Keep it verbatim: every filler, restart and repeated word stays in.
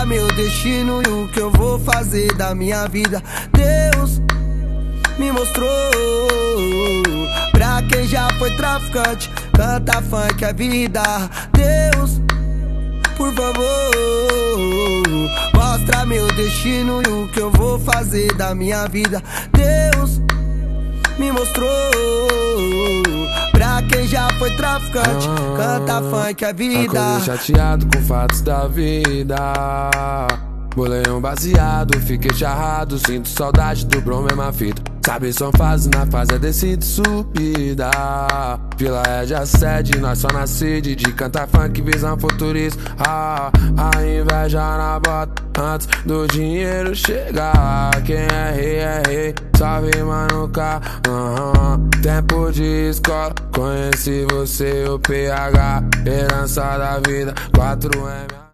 Mostra meu destino e o que eu vou fazer da minha vida. Deus me mostrou. Pra quem já foi traficante, canta funk é vida. Deus, por favor, mostra meu destino e o que eu vou fazer da minha vida. Deus me mostrou. Pra quem já foi traficante, ah, canta funk é vida. Acordei chateado com fatos da vida. Bolei um baseado, fiquei charrado. Sinto saudade do bro, mesma fita. Sabe, são fases, na fase é descida e subida. Vila é de assédio, nós só na sede de cantar funk, visão futurista. Ah, a inveja na bota antes do dinheiro chegar. Quem é rei é rei, só rima no carro. Uhum. Tempo de escola, conheci você, o P H. Herança da vida, quatro M.